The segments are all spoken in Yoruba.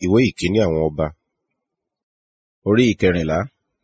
Ìwé ìkíní àwọn ọba. Orí ìkẹrìnlá.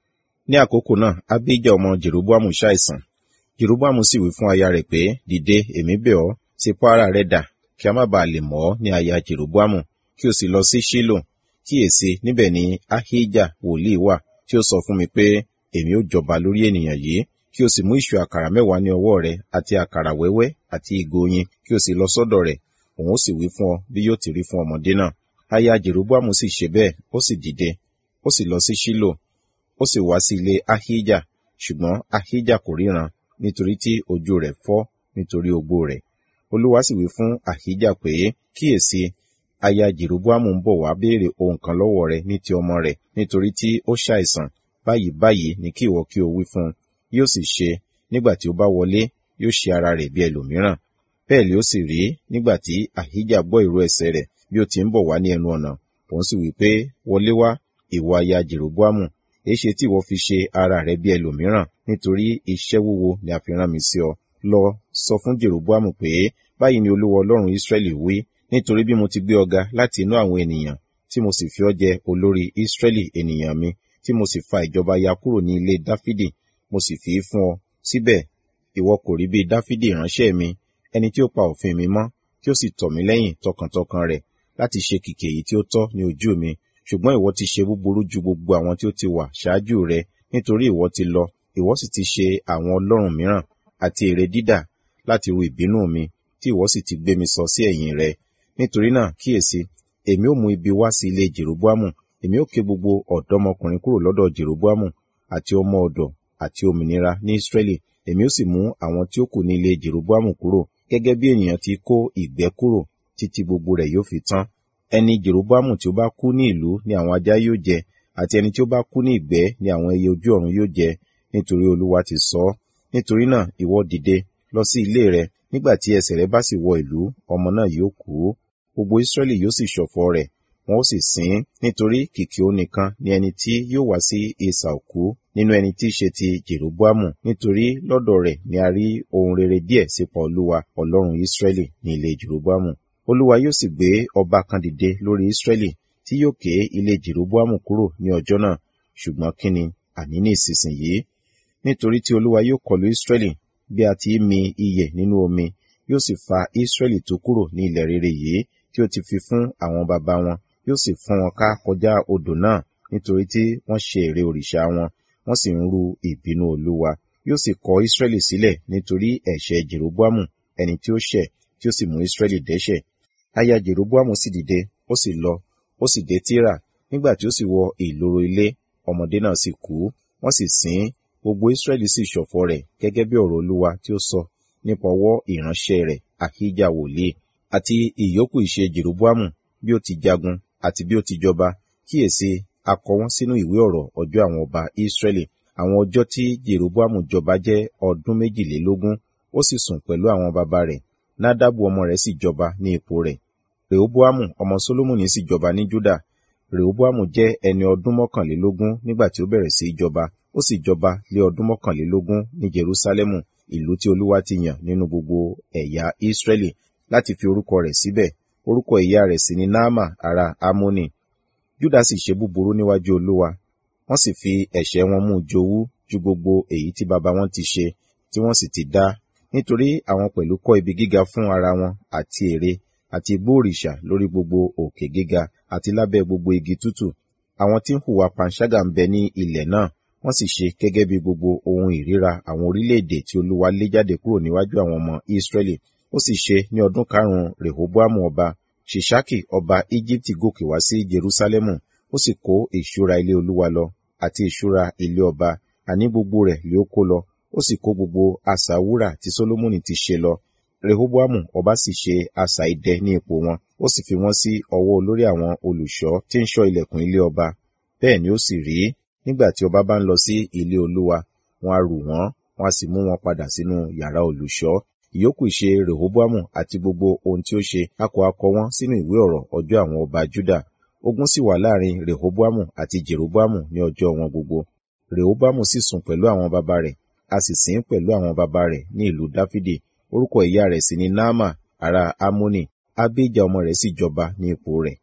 Ní àkókò náà, Abijah ọmọ Jeroboamu ṣàìsàn. Jeroboamu sì wí fún aya rẹ̀ pé, dìde, èmi bẹ̀ ọ́, ti pá ara rẹ dà, kí a má baà lè mọ̀ ọ́ ní aya Jeroboamu, kí o sì lọ sí Ṣílò. Kíyèsi, níbẹ̀ ni Ahijah wòlíì wà, tí ó sọ fún mi pé, èmi ó jọba lórí ènìyàn yìí. Kí o sì mú ìṣù àkàrà 10 ní ọwọ́ rẹ, àti àkàrà wẹ́wẹ́, àti ìgò oyin, kí o sì lọ sọ́dọ̀ rẹ̀. Òun ó sì wí fún ọ bí yóò ti rí fún ọmọdé náà. Aya Jeroboamu sì ṣe bẹ́ẹ̀, ó sì dìde, ó sì lọ sí Ṣílò, ó sì wá sí ilé Ahijah, ṣùgbọ́n Ahijah kò ríran, nítorí tí ojú rẹ̀ fọ́ nítorí ogbó rẹ̀. Olúwa sì wí fún Ahijah pé, kíyèsi, aya Jeroboamu ń bọ̀ wá béèrè ohun kan lọ́wọ́ rẹ̀ ní ti ọmọ rẹ̀, nítorí tí ó ṣàìsàn. Báyìí ni kí ìwọ kí o wí fún un. Yóò sì ṣe, nígbà tí ó bá wọlé, yóò ṣe ara rẹ̀ bí ẹlòmíràn. Bẹ́ẹ̀ ni ó sì rí, nígbà tí Ahijah gbọ́ ìró ẹsẹ̀ rẹ̀ bí ó ti ń bọ̀ wá ní ẹnu ọ̀nà. Òun sì wí pé, wọlé wá, ìwọ aya Jeroboamu, èéṣe tí ìwọ fi ṣe ara rẹ̀ bí ẹlòmíràn, nítorí iṣẹ́ wúwo ni a fi rán mi sí ọ. Lọ, sọ fún Jeroboamu pé, báyìí ni Olúwa Ọlọ́run Israẹli wí, nítorí bí mo ti gbé ọ ga láti inú àwọn ènìyàn, tí mo sì fi ọ jẹ olórí Israẹli ènìyàn mi, tí mo sì fa ìjọba ya kúrò ní ilé Dáfídì, mo sì fi í fún ọ. Síbẹ̀, ìwọ kò rí bí Dáfídì ìránṣẹ́ mi, ẹni tí ó pa òfin mi mọ́, tí ó sì tọ̀ mí lẹ́yìn tọkàntọkàn rẹ̀, láti ṣe kìkì èyí tí ó tọ́ ní ojú mi. Ṣùgbọ́n ìwọ ti ṣe búburú ju gbogbo àwọn tí ó ti wà ṣáájú rẹ, nítorí ìwọ ti lọ, ìwọ sì ti ṣe àwọn ọlọ́run mìíràn, àti ère dídà, láti ru ìbínú mi, tí ìwọ sì ti gbé mi sọ sí ẹ̀yìn rẹ. Nítorí náà, kíyèsi, èmi ó mú ibi wá sí ilé Jeroboamu, èmi ó ké gbogbo ọ̀dọ́mọkùnrin kúrò lọ́dọ̀ Jeroboamu, àti ọmọ ọ̀dọ̀, àti òmìnira ní Israẹli. Èmi ó sì mú àwọn tí ó kù ní ilé Jeroboamu kúrò, gẹ́gẹ́ bí ènìyàn ti kó ìgbẹ́ kúrò, títí gbogbo rẹ̀ yóò fi tán. Ẹni Jeroboamu tí ó bá kú ní ìlú ni àwọn ajá yóò jẹ, àti ẹni tí ó bá kú ní ìgbẹ́ ni àwọn ẹyẹ ojú ọ̀run yóò jẹ, nítorí Olúwa ti sọ ọ́. Nítorí náà, ìwọ dìde, lọ sí ilé rẹ, nígbà tí ẹsẹ̀ rẹ bá sì wọ ìlú, ọmọ náà yóò kú. Gbogbo Israẹli yóò sì ṣọ̀fọ̀ rẹ̀, wọn ó sì sìn ín, nítorí kìkì òun nìkan ni ẹni tí yóò wá sí isà òkú nínú ẹni tí í ṣe ti Jeroboamu, nítorí lọ́dọ̀ rẹ̀ ni a rí ohun rere díẹ̀ sípa Olúwa, Ọlọ́run Israẹli ní ilé Jeroboamu. Olúwa yóò sì gbé ọba kan dìde lórí Israẹli, tí yóò ké ilé Jeroboamu kúrò ní ọjọ́ náà. Ṣùgbọ́n kíni, àní ní ìsinsìnyí? Nítorí tí Olúwa yóò kọlu Israẹli bí a ti mi iyẹ̀ nínú omi, yóò sì fa Israẹli tó kúrò ní ilẹ̀ rere yìí, tí ó ti fi fún àwọn baba wọn, yóò sì fọ́n wọn ká kọjá odò náà, nítorí tí wọ́n ṣe ère òrìṣà wọn, wọ́n sì ń ru ìbínú Olúwa. Yóò sì kọ Israẹli sílẹ̀ nítorí ẹ̀ṣẹ̀ Jeroboamu, ẹni tí ó ṣẹ̀, tí ó sì mú Israẹli dẹ́ṣẹ̀. Aya Jeroboamu sì dìde, ó sì lọ, ó sì dé Tírà. Nígbà tí ó sì wọ ìloro ilé, ọmọdé náà sì kú, wọ́n sì sìn ín. Gbogbo Israẹli sì ṣọ̀fọ̀ rẹ̀, gẹ́gẹ́ bí ọ̀rọ̀ Olúwa tí ó sọ nípa ọwọ́ ìránṣẹ́ rẹ̀ Ahijah wòlíì. Àti ìyókù ìṣe Jeroboamu, bí ó ti jagun, àti bí ó ti jọba, kíyèsi, a kọ wọ́n sínú ìwé ọ̀rọ̀ ọjọ́ àwọn ọba Israẹli. Àwọn ọjọ́ tí Jeroboamu jọba jẹ́ ọdún 22, ó sì sùn pẹ̀lú àwọn baba rẹ̀. Nadabu ọmọ rẹ̀ sì jọba ní ipò rẹ̀. Rehoboamu ọmọ Solomoni sì jọba ní Juda. Rehoboamu jẹ́ ẹni ọdún 21 nígbà tí ó bẹ̀rẹ̀ sí í jọba. Ó sì jọba lé ọdún 21 ní Jerusalẹmu, ìlú tí Olúwa ti yàn nínú gbogbo ẹ̀yà Israẹli láti fi orúkọ rẹ̀ síbẹ̀. Orúkọ ìyá rẹ̀ sì ni Naama ará Ammoni. Juda sì ṣe búburú níwájú Olúwa, wọ́n sì fi ẹ̀ṣẹ̀ wọn mú jowú ju gbogbo èyí tí baba wọn ti ṣe, tí wọ́n sì ti dá. Nítorí àwọn pẹ̀lú kọ́ ibi gíga fún ara wọn, àti ère, àti igbó òrìṣà lórí gbogbo òkè gíga, àti lábẹ́ gbogbo igi tútù. Àwọn tí ń hùwà panṣágà ń bẹ ní ilẹ̀ náà, wọ́n sì ṣe gẹ́gẹ́ bí gbogbo ohun ìríra àwọn orílẹ̀-èdè tí Olúwa lé jáde kúrò níwájú àwọn ọmọ Israẹli. Ó sì ṣe ní ọdún 5 Rehoboamu ọba, Ṣiṣaki ọba Ejibiti gòkè wá sí Jerusalẹmu, ó sì kó ìṣúra ilé Olúwa lọ, àti ìṣúra ilé ọba, àní gbogbo rẹ̀ lé ó kó lọ. Ó sì kó gbogbo asà wúrà tí Solomoni ti ṣe lọ. Rehoboamu ọba sì ṣe asà idẹ ní ipò wọn, ó sì fi wọ́n sí ọwọ́ olórí àwọn olùṣọ́ tí ń ṣọ́ ilẹ̀kùn ilé ọba. Bẹ́ẹ̀ ni ó sì rí, nígbà tí ọba bá ń lọ sí ilé Olúwa, wọn a rù wọ́n, wọn a sì mú wọn padà sínú yàrá olùṣọ́. Ìyókù ìṣe Rehoboamu àti gbogbo ohun tí ó ṣe, a kò kọ wọ́n sínú ìwé ọ̀rọ̀ ọjọ́ àwọn ọba Juda. Ogun sì wà láàrin Rehoboamu àti Jeroboamu ní ọjọ́ wọn gbogbo. Rehoboamu sì sùn pẹ̀lú àwọn baba rẹ̀, a sì sìn ín pẹ̀lú àwọn baba rẹ̀ ní ìlú Dáfídì. Orúkọ ìyá rẹ̀ sì ni Naama ará Ammoni. Abijah ọmọ rẹ̀ sì jọba ní ipò rẹ̀.